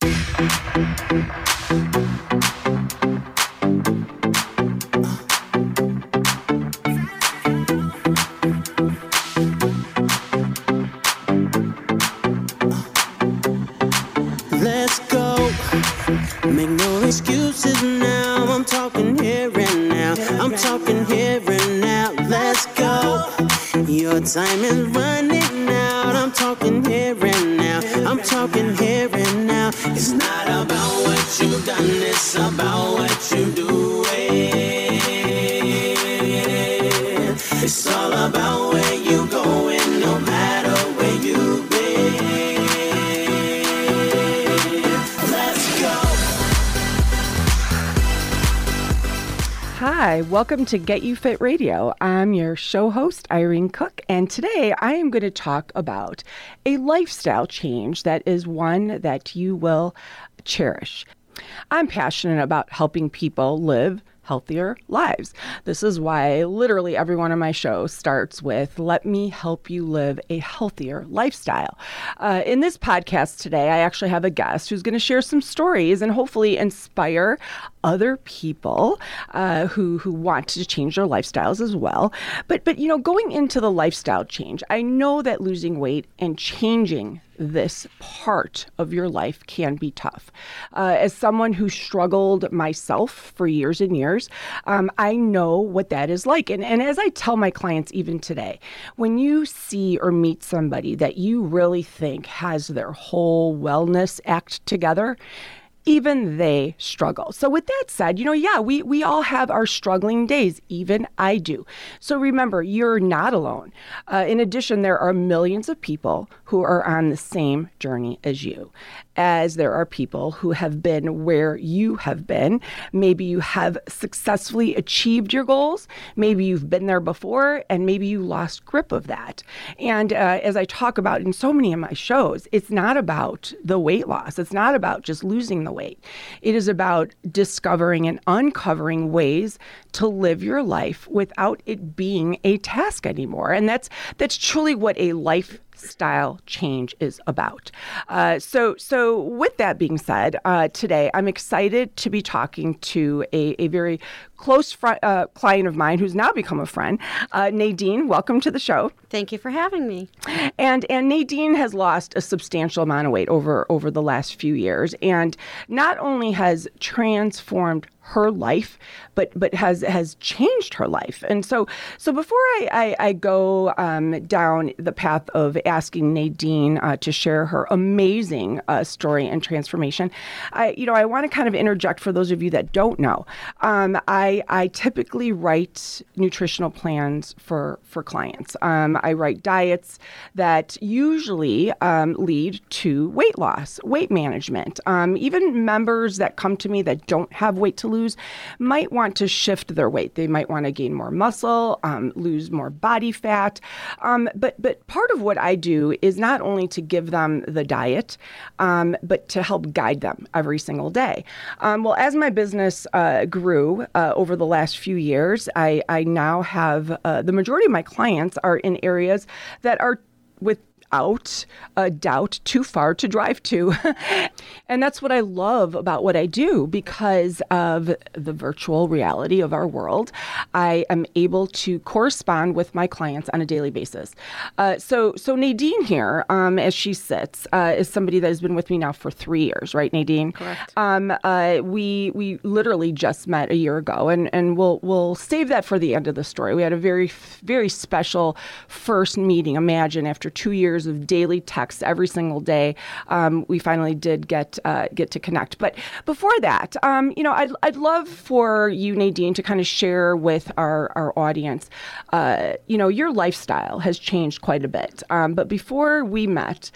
Let's go. Make no excuses now. I'm talking here and now. I'm talking here and now. Let's go. Your time is running out. I'm talking here and now. I'm talking here and now. It's not about what you've done, it's about what you do. It's all about where you going, no matter where you've been. Let's go. Hi, welcome to Get You Fit Radio. I'm your show host, Irene Cook, and today I am going to talk about a lifestyle change that is one that you will cherish. I'm passionate about helping people live healthier lives. This is why literally every one of my shows starts with, let me help you live a healthier lifestyle. In this podcast today, I actually have a guest who's going to share some stories and hopefully inspire other people who want to change their lifestyles as well. But you know, going into the lifestyle change, I know that losing weight and changing this part of your life can be tough. As someone who struggled myself for years and years, I know what that is like. And as I tell my clients even today, when you see or meet somebody that you really think has their whole wellness act together, even they struggle. So with that said, you know, yeah, we all have our struggling days. Even I do. So remember, you're not alone. In addition, there are millions of people who are on the same journey as you, as there are people who have been where you have been. Maybe you have successfully achieved your goals. Maybe you've been there before, and maybe you lost grip of that. And as I talk about in so many of my shows, it's not about the weight loss. It's not about just losing the weight. It is about discovering and uncovering ways to live your life without it being a task anymore. And that's truly what a lifestyle change is about. So with that being said, today I'm excited to be talking to a very close client of mine who's now become a friend. Nadine, welcome to the show. Thank you for having me. And Nadine has lost a substantial amount of weight over the last few years, and not only has transformed her life, but has changed her life. And so before I go down the path of asking Nadine to share her amazing story and transformation, I want to kind of interject for those of you that don't know. I typically write nutritional plans for clients. I write diets that usually lead to weight loss, weight management. Even members that come to me that don't have weight to lose might want to shift their weight. They might want to gain more muscle, lose more body fat. But part of what I do is not only to give them the diet, but to help guide them every single day. Well, as my business grew over the last few years, I now have the majority of my clients are in areas that are without a doubt too far to drive to. And that's what I love about what I do because of the virtual reality of our world. I am able to correspond with my clients on a daily basis. So Nadine here, as she sits, is somebody that has been with me now for 3 years, right, Nadine? Correct. We literally just met a year ago, and we'll save that for the end of the story. We had a very, very special first meeting. Imagine after 2 years of daily texts every single day, we finally did get to connect. But before that, I'd love for you, Nadine, to kind of share with our audience. Your lifestyle has changed quite a bit. But before we met,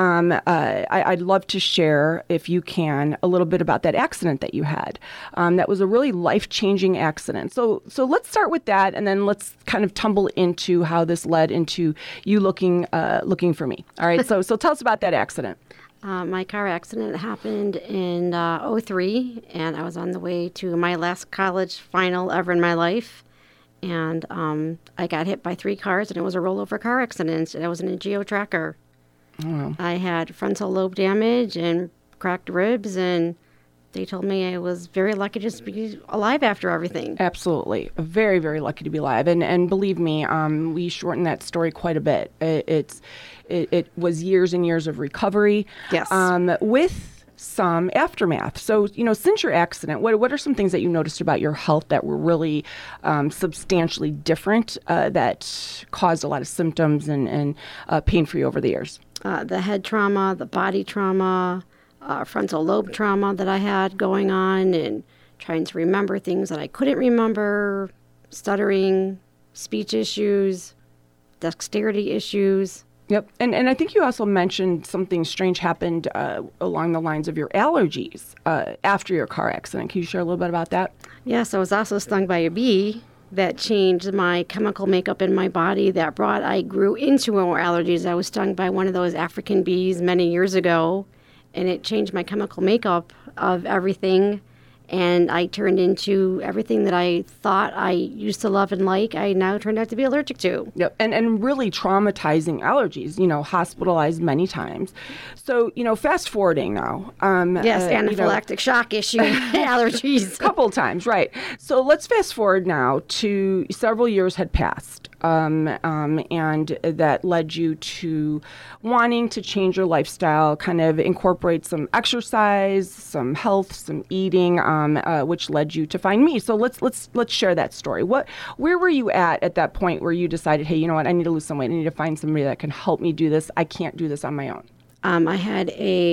I'd love to share, if you can, a little bit about that accident that you had. That was a really life-changing accident. So let's start with that, and then let's kind of tumble into how this led into you looking for me. All right. So tell us about that accident. My car accident happened in 2003, and I was on the way to my last college final ever in my life. And I got hit by 3 cars, and it was a rollover car accident. And I was in a Geo Tracker. Oh. I had frontal lobe damage and cracked ribs, and they told me I was very lucky to just be alive after everything. Absolutely. Very, very lucky to be alive. And believe me, we shortened that story quite a bit. It was years and years of recovery. Yes. With some aftermath. So, since your accident, what are some things that you noticed about your health that were really substantially different that caused a lot of symptoms and pain for you over the years? The head trauma, the body trauma, frontal lobe trauma that I had going on, and trying to remember things that I couldn't remember, stuttering, speech issues, dexterity issues. Yep. And I think you also mentioned something strange happened along the lines of your allergies after your car accident. Can you share a little bit about that? Yes, I was also stung by a bee that changed my chemical makeup in my body I grew into more allergies. I was stung by one of those African bees many years ago, and it changed my chemical makeup of everything. And I turned into everything that I thought I used to love and like, I now turned out to be allergic to. Yep. And really traumatizing allergies, hospitalized many times. So, fast forwarding now. Yes, anaphylactic shock issue allergies. A couple times, right. So let's fast forward now to several years had passed. And that led you to wanting to change your lifestyle, kind of incorporate some exercise, some health, some eating, which led you to find me. So let's share that story. Where were you at that point where you decided, hey, you know what, I need to lose some weight. I need to find somebody that can help me do this. I can't do this on my own. I had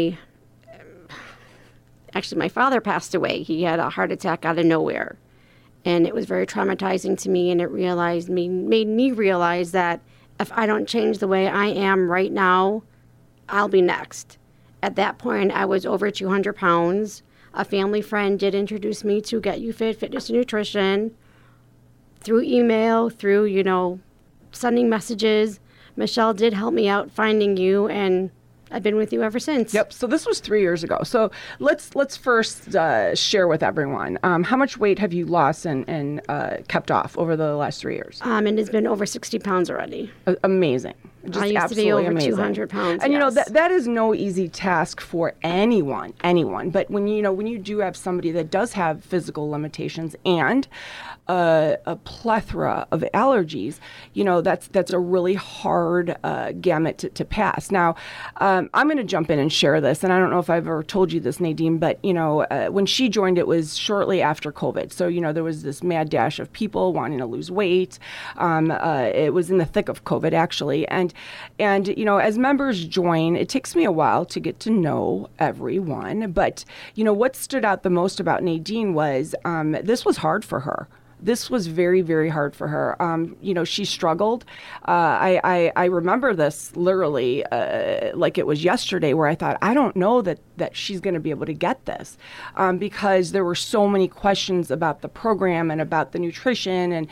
actually, my father passed away. He had a heart attack out of nowhere. And it was very traumatizing to me, and it made me realize that if I don't change the way I am right now, I'll be next. At that point, I was over 200 pounds. A family friend did introduce me to Get You Fit Fitness and Nutrition through email, through, sending messages. Michelle did help me out finding you, and I've been with you ever since. Yep. So this was 3 years ago. So let's first share with everyone how much weight have you lost and kept off over the last 3 years? And it's been over 60 pounds already. Amazing. Just I used to be over amazing. 200 pounds. And yes. that is no easy task for anyone. But when you do have somebody that does have physical limitations and a plethora of allergies, that's a really hard gamut to pass. Now, I'm going to jump in and share this, and I don't know if I've ever told you this, Nadine, but when she joined, it was shortly after COVID. So there was this mad dash of people wanting to lose weight. It was in the thick of COVID, actually, and as members join, it takes me a while to get to know everyone. But what stood out the most about Nadine was this was hard for her. This was very, very hard for her. She struggled. I remember this literally like it was yesterday, where I thought, I don't know that she's going to be able to get this because there were so many questions about the program and about the nutrition,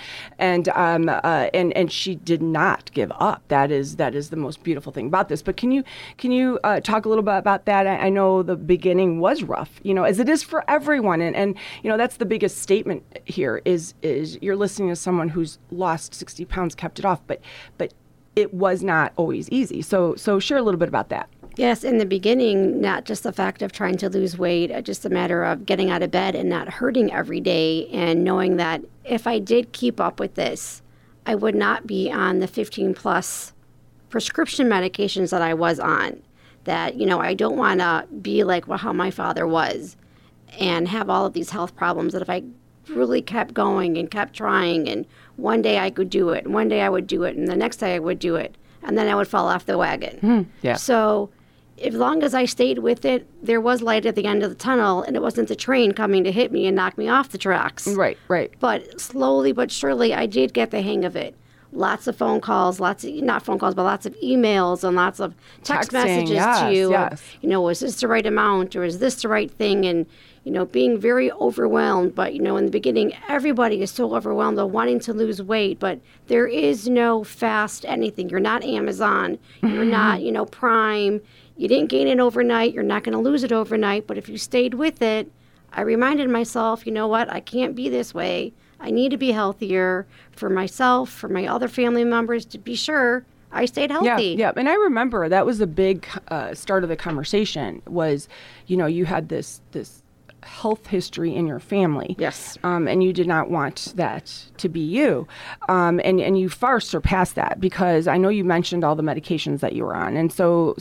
and she did not give up. That is the most beautiful thing about this. But can you talk a little bit about that? I know the beginning was rough, as it is for everyone, and that's the biggest statement here is you're listening to someone who's lost 60 pounds, kept it off, but it was not always easy. So share a little bit about that. Yes, in the beginning, not just the fact of trying to lose weight, just a matter of getting out of bed and not hurting every day, and knowing that if I did keep up with this, I would not be on the 15 plus prescription medications that I was on. That, I don't want to be like how my father was and have all of these health problems, that if I really kept going and kept trying, and one day I could do it, one day I would do it, and the next day I would do it, and then I would fall off the wagon. Yeah. So as long as I stayed with it, there was light at the end of the tunnel, and it wasn't the train coming to hit me and knock me off the tracks. Right. But slowly but surely, I did get the hang of it. Lots of phone calls, lots of emails, and lots of text messages to you. Yes. Was this the right amount, or is this the right thing? And, being very overwhelmed. But, in the beginning, everybody is so overwhelmed of wanting to lose weight, but there is no fast anything. You're not Amazon. You're not, Prime. You didn't gain it overnight. You're not going to lose it overnight. But if you stayed with it, I reminded myself, I can't be this way. I need to be healthier for myself, for my other family members, to be sure I stayed healthy. Yeah. And I remember that was a big start of the conversation was, you had this health history in your family. Yes. And you did not want that to be you. And you far surpassed that, because I know you mentioned all the medications that you were on. And so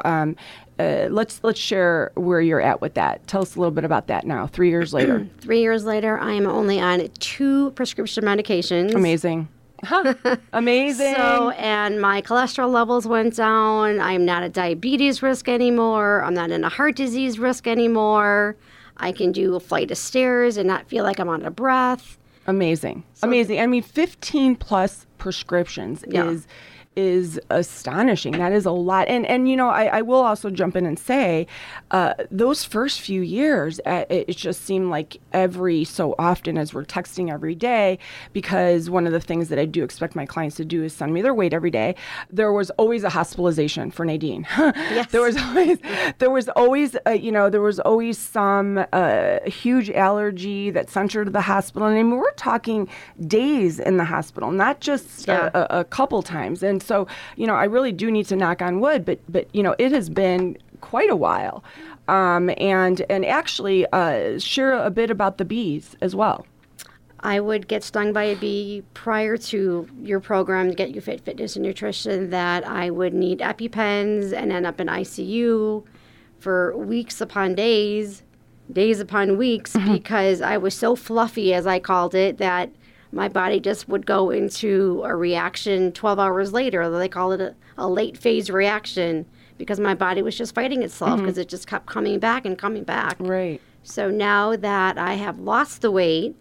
let's share where you're at with that. Tell us a little bit about that now, 3 years later. 3 years later, I am only on 2 prescription medications. Amazing. Huh. Amazing. And my cholesterol levels went down. I'm not at diabetes risk anymore. I'm not in a heart disease risk anymore. I can do a flight of stairs and not feel like I'm out of breath. Amazing. Amazing. I mean, 15 plus prescriptions is astonishing. That is a lot. And I will also jump in and say, those first few years, it just seemed like every so often, as we're texting every day, because one of the things that I do expect my clients to do is send me their weight every day. There was always a hospitalization for Nadine. Yes. There was always some huge allergy that sent her to the hospital. And I mean, we're talking days in the hospital, not just a couple times. And so, I really do need to knock on wood, but it has been quite a while. And actually share a bit about the bees as well. I would get stung by a bee prior to your program to get you fit, fitness, and nutrition, that I would need EpiPens and end up in ICU for weeks upon days upon weeks, because I was so fluffy, as I called it, that my body just would go into a reaction 12 hours later. They call it a late phase reaction, because my body was just fighting itself, because it just kept coming back and coming back. Right. So now that I have lost the weight,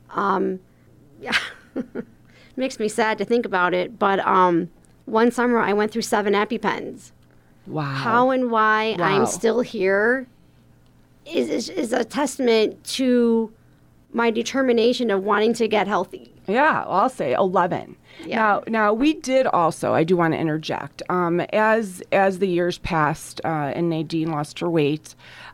it makes me sad to think about it, but one summer I went through 7 EpiPens. Wow. How and why I'm still here is a testament to my determination of wanting to get healthy. Yeah, I'll say 11. Yeah. Now we did also, I do want to interject, as the years passed and Nadine lost her weight,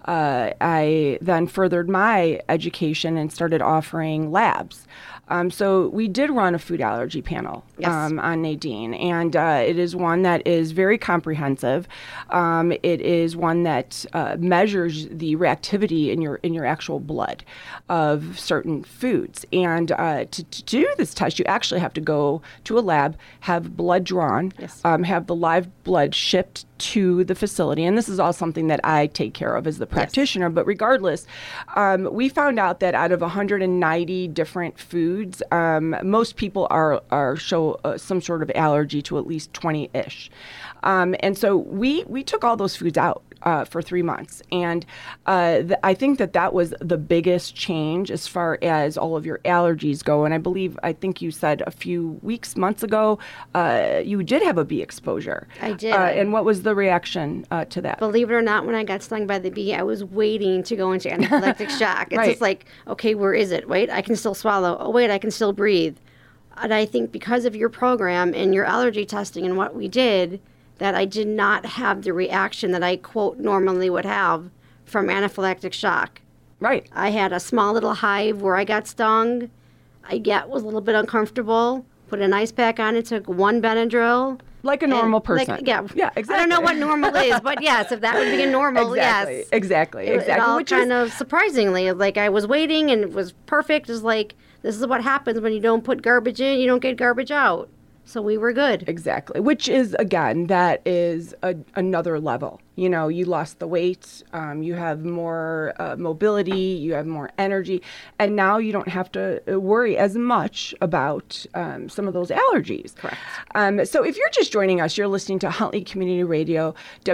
I then furthered my education and started offering labs. So we did run a food allergy panel on Nadine, and it is one that is very comprehensive. It is one that measures the reactivity in your actual blood of certain foods. And to do this test, you actually have to go to a lab, have blood drawn, have the live blood shipped to the facility. And this is all something that I take care of as the practitioner. But regardless, we found out that out of 190 different foods, most people show some sort of allergy to at least 20-ish. And so we took all those foods out for 3 months. And I think that was the biggest change as far as all of your allergies go. And I think you said a few months ago, you did have a bee exposure. I did. And what was the reaction to that? Believe it or not, when I got stung by the bee, I was waiting to go into anaphylactic shock. It's just like, okay, where is it? Wait, I can still swallow. Oh, wait, I can still breathe. And I think because of your program and your allergy testing and what we did, that I did not have the reaction that I, quote, normally would have from anaphylactic shock. Right. I had a small little hive where I got stung. Was a little bit uncomfortable. Put an ice pack on it, took 1 Benadryl. Like a normal person. Yeah, exactly. I don't know what normal is, but yes, if that would be a normal, yes. Exactly. It all kind of surprisingly, like I was waiting and it was perfect. It's like, this is what happens when you don't put garbage in, you don't get garbage out. So we were good. Exactly. Which is, again, that is another level. You lost the weight, you have more mobility, you have more energy, and now you don't have to worry as much about some of those allergies. Correct. So if you're just joining us, you're listening to Huntley Community Radio,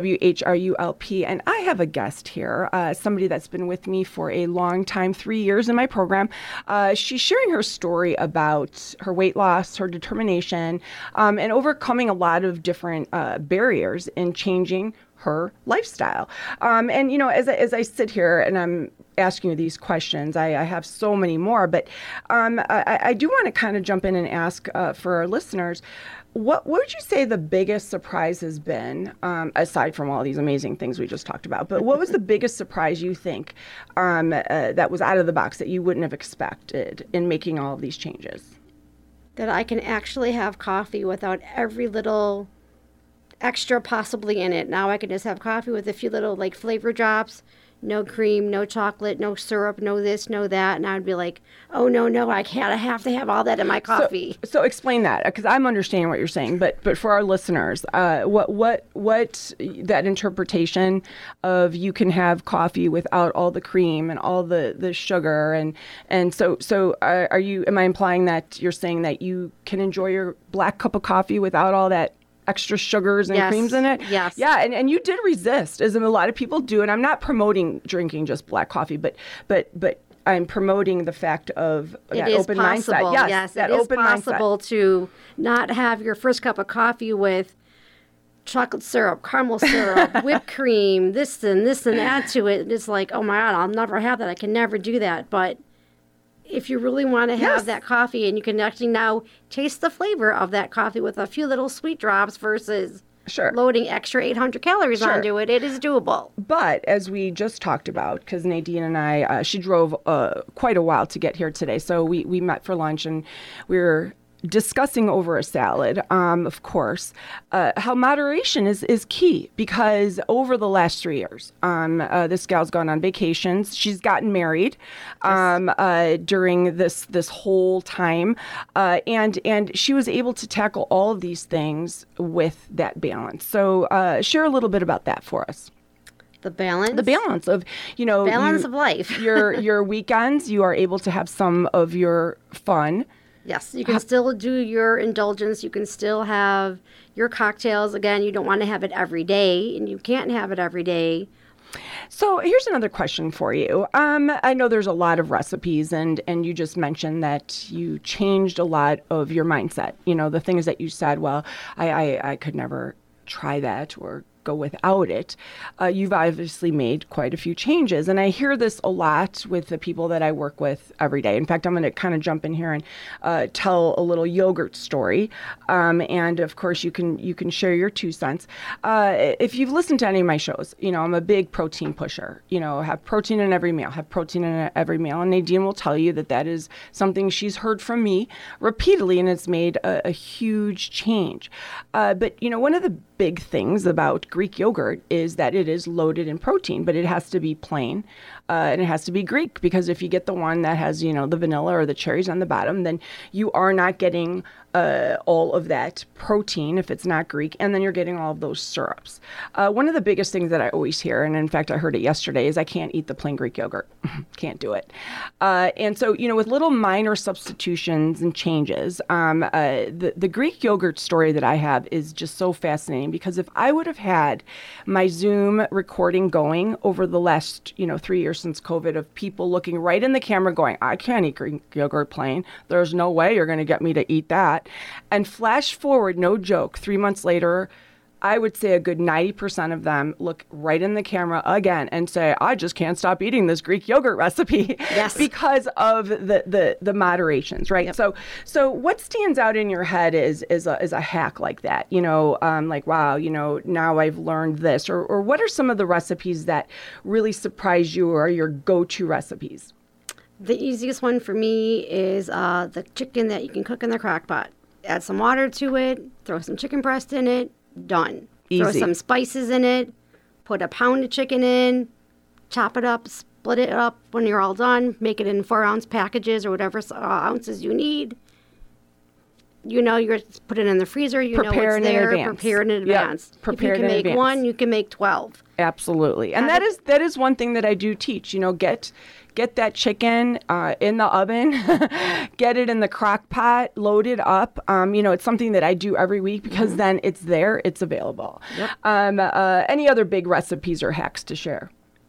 WHRULP, and I have a guest here, somebody that's been with me for a long time, 3 years in my program. She's sharing her story about her weight loss, her determination, and overcoming a lot of different barriers in changing her lifestyle. And, as I sit here and I'm asking you these questions, I have so many more, but I do want to kind of jump in and ask for our listeners, what would you say the biggest surprise has been, aside from all these amazing things we just talked about, but what was the biggest surprise you think that was out of the box that you wouldn't have expected in making all of these changes? That I can actually have coffee without every little extra possibly in it. Now I can just have coffee with a few little like flavor drops, no cream, no chocolate, no syrup, no this, no that. And I would be like, oh, no, I can't. I have to have all that in my coffee. So explain that, because I'm understanding what you're saying, but for our listeners, what that interpretation of you can have coffee without all the cream and all the sugar, and so am I implying that you're saying that you can enjoy your black cup of coffee without all that extra sugars and creams in it? Yes. Yeah, and you did resist, as a lot of people do. And I'm not promoting drinking just black coffee, but I'm promoting the fact of that open mindset. Yes, that it is open possible mindset. to not have your first cup of coffee with chocolate syrup, caramel syrup, whipped cream, this and add to it. It's like, oh my God, I'll never have that. I can never do that. But if you really want to have that coffee, and you can actually now taste the flavor of that coffee with a few little sweet drops versus loading extra 800 calories onto it, it is doable. But as we just talked about, because Nadine and I, she drove quite a while to get here today, so we met for lunch, and we were discussing over a salad, of course, how moderation is key, because over the last 3 years, this gal's gone on vacations. She's gotten married during this whole time, and she was able to tackle all of these things with that balance. So share a little bit about that for us. The balance of, balance of life. your weekends, you are able to have some of your fun. Yes, you can still do your indulgence. You can still have your cocktails. Again, you don't want to have it every day, and you can't have it every day. So here's another question for you. I know there's a lot of recipes, and you just mentioned that you changed a lot of your mindset. The things that you said, well, I could never try that or go without it. You've obviously made quite a few changes, and I hear this a lot with the people that I work with every day. In fact, I'm going to kind of jump in here and tell a little yogurt story, and of course you can share your 2 cents. If you've listened to any of my shows, I'm a big protein pusher. Have protein in every meal, and Nadine will tell you that is something she's heard from me repeatedly, and it's made a huge change. But one of the big things about Greek yogurt is that it is loaded in protein, but it has to be plain, and it has to be Greek, because if you get the one that has, the vanilla or the cherries on the bottom, then you are not getting all of that protein if it's not Greek, and then you're getting all of those syrups. One of the biggest things that I always hear, and in fact I heard it yesterday, is I can't eat the plain Greek yogurt. Can't do it. And so, with little minor substitutions and changes, the Greek yogurt story that I have is just so fascinating, because if I would have had my Zoom recording going over the last, 3 years since COVID, of people looking right in the camera going, I can't eat Greek yogurt plain. There's no way you're going to get me to eat that. And flash forward, no joke, 3 months later, I would say a good 90% of them look right in the camera again and say, I just can't stop eating this Greek yogurt recipe because of the moderations, right? Yep. So what stands out in your head is a hack like that, like, wow, now I've learned this, or what are some of the recipes that really surprise you, or your go-to recipes? The easiest one for me is the chicken that you can cook in the crock pot. Add some water to it, throw some chicken breast in it, done. Easy. Throw some spices in it, put a pound of chicken in, chop it up, split it up when you're all done, make it in 4-ounce packages or whatever ounces you need. You're put it in the freezer, prepare it's there, prepare in advance. Yep. Prepare if you can make one, you can make 12. Absolutely. And that is one thing that I do teach, get that chicken in the oven, get it in the crock pot, load it up. It's something that I do every week, because then it's there, it's available. Yep. Any other big recipes or hacks to share?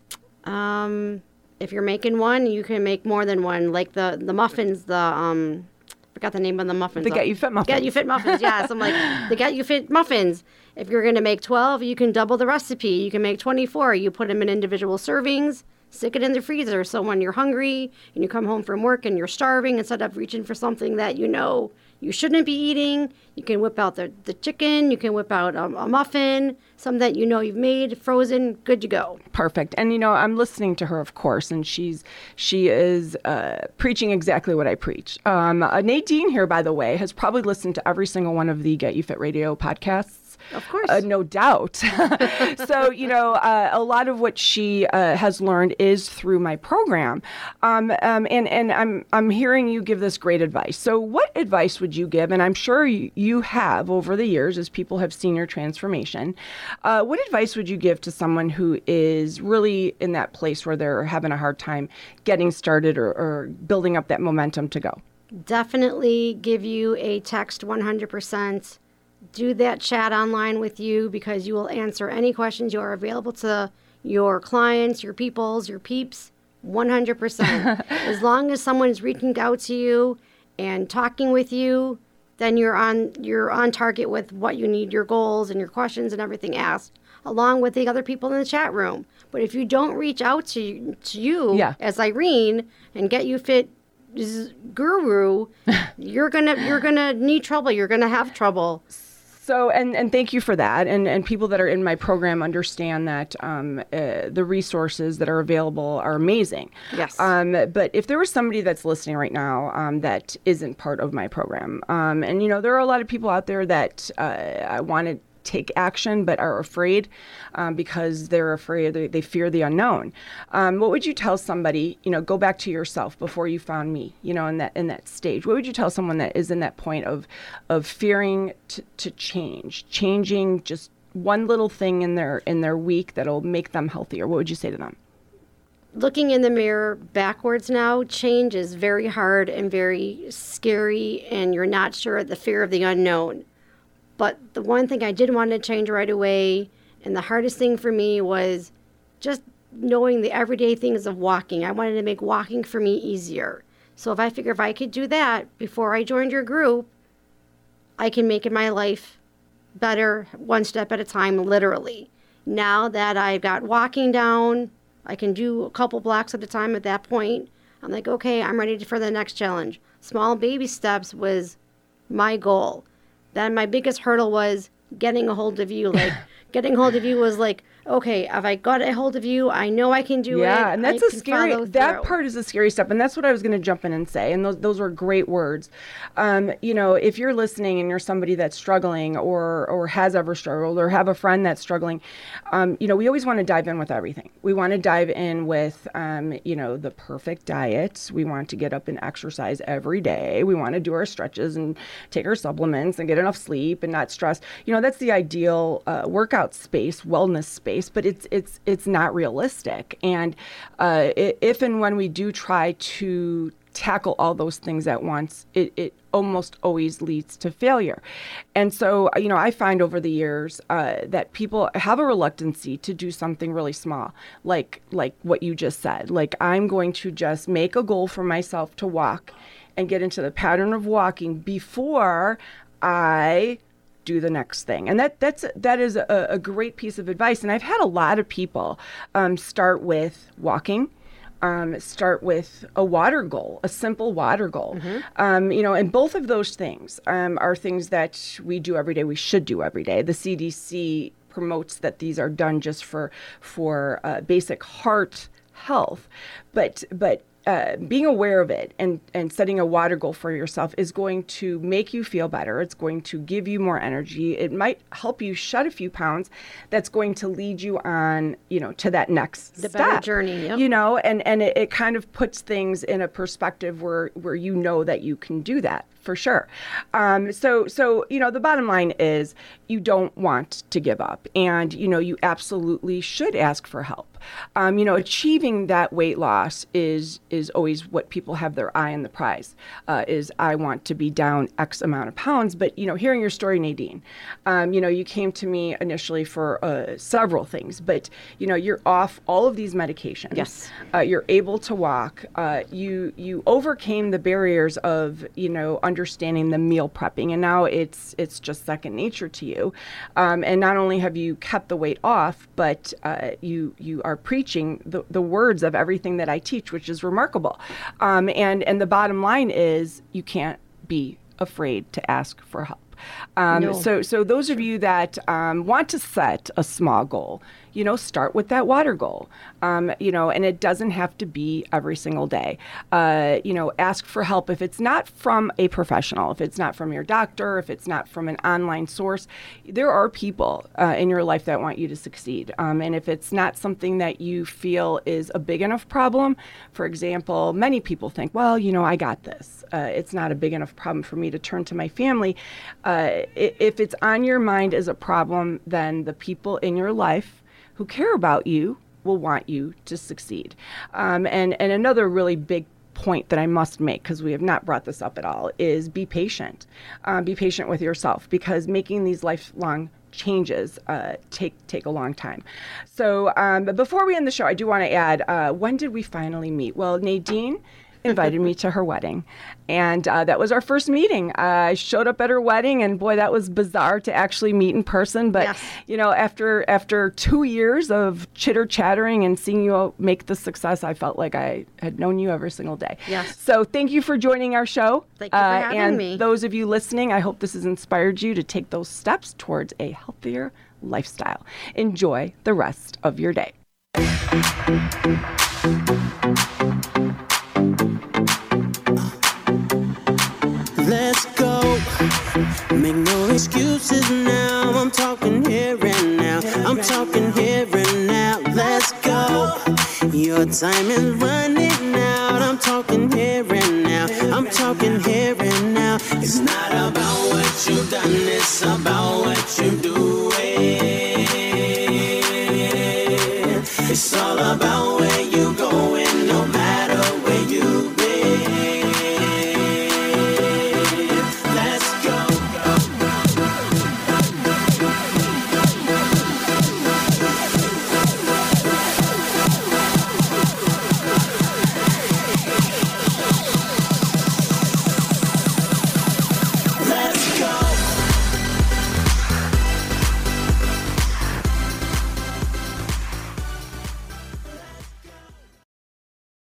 If you're making one, you can make more than one. Like the muffins, forgot the name of the muffins. The Get You Fit muffins. Get You Fit muffins, yes. I'm like, the Get You Fit muffins. If you're going to make 12, you can double the recipe. You can make 24. You put them in individual servings, stick it in the freezer. So when you're hungry and you come home from work and you're starving, instead of reaching for something that you shouldn't be eating, you can whip out the chicken, you can whip out a muffin, something that you've made, frozen, good to go. Perfect. And I'm listening to her, of course, and she is preaching exactly what I preach. Nadine here, by the way, has probably listened to every single one of the Get You Fit Radio podcasts. Of course. No doubt. So, a lot of what she has learned is through my program. And I'm hearing you give this great advice. So what advice would you give? And I'm sure you have over the years as people have seen your transformation. What advice would you give to someone who is really in that place where they're having a hard time getting started or building up that momentum to go? Definitely give you a text 100%. Do that chat online with you, because you will answer any questions. You are available to your clients, your peoples, your peeps, 100%. As long as someone's reaching out to you and talking with you, then you're on target with what you need, your goals and your questions and everything asked, along with the other people in the chat room. But if you don't reach out to you as Irene and Get You Fit guru, you're gonna need trouble. You're gonna have trouble. So, and thank you for that. And people that are in my program understand that the resources that are available are amazing. Yes. But if there was somebody that's listening right now that isn't part of my program, and there are a lot of people out there that want to take action but are afraid because they're afraid, they fear the unknown. What would you tell somebody, go back to yourself before you found me, in that stage? What would you tell someone that is in that point of fearing to changing just one little thing in their week that'll make them healthier? What would you say to them? Looking in the mirror backwards now, change is very hard and very scary, and you're not sure, the fear of the unknown. But the one thing I did want to change right away, and the hardest thing for me, was just knowing the everyday things of walking. I wanted to make walking for me easier. So if I could do that before I joined your group, I can make my life better one step at a time, literally. Now that I've got walking down, I can do a couple blocks at a time at that point. I'm like, okay, I'm ready for the next challenge. Small baby steps was my goal. Then my biggest hurdle was getting a hold of you. Like, getting a hold of you was like, okay, if I got a hold of you, I know I can do it. Yeah, and that's that part is a scary step. And that's what I was going to jump in and say. And those were great words. If you're listening and you're somebody that's struggling or has ever struggled or have a friend that's struggling, we always want to dive in with everything. We want to dive in with, the perfect diet. We want to get up and exercise every day. We want to do our stretches and take our supplements and get enough sleep and not stress. That's the ideal workout space, wellness space. But it's not realistic. And if and when we do try to tackle all those things at once, it almost always leads to failure. And so, I find over the years that people have a reluctancy to do something really small, like what you just said. Like, I'm going to just make a goal for myself to walk and get into the pattern of walking before I do the next thing. And that is a great piece of advice. And I've had a lot of people start with walking, start with a water goal, a simple water goal. Mm-hmm. And both of those things are things that we do every day, we should do every day. The CDC promotes that these are done just for basic heart health. But being aware of it and setting a water goal for yourself is going to make you feel better. It's going to give you more energy. It might help you shed a few pounds. That's going to lead you on, to that next step. Better journey. Yep. And it kind of puts things in a perspective where you know that you can do that. For sure. So the bottom line is you don't want to give up, and, you absolutely should ask for help. Achieving that weight loss is always what people have their eye on the prize, is I want to be down X amount of pounds. But, hearing your story, Nadine, you came to me initially for several things, but, you're off all of these medications. Yes. You're able to walk. You overcame the barriers of, understanding the meal prepping, and now it's just second nature to you. And not only have you kept the weight off, but you are preaching the words of everything that I teach, which is remarkable. And the bottom line is you can't be afraid to ask for help. No. So those of you that want to set a small goal, start with that water goal, and it doesn't have to be every single day. Ask for help if it's not from a professional, if it's not from your doctor, if it's not from an online source. There are people in your life that want you to succeed. And if it's not something that you feel is a big enough problem, for example, many people think, well, I got this. It's not a big enough problem for me to turn to my family. If it's on your mind as a problem, then the people in your life who care about you will want you to succeed. And another really big point that I must make, because we have not brought this up at all, is be patient. Be patient with yourself, because making these lifelong changes take a long time. So but before we end the show, I do want to add, when did we finally meet? Well, Nadine invited me to her wedding, and that was our first meeting. I showed up at her wedding, and boy, that was bizarre to actually meet in person. But yes. After 2 years of chitter chattering and seeing you make the success, I felt like I had known you every single day. Yes. So thank you for joining our show. Thank you for having me. And those of you listening, I hope this has inspired you to take those steps towards a healthier lifestyle. Enjoy the rest of your day. Let's go. Make no excuses now. I'm talking here and now. I'm talking here and now. Let's go. Your time is running out. I'm talking here and now. I'm talking here and now. It's not about what you've done.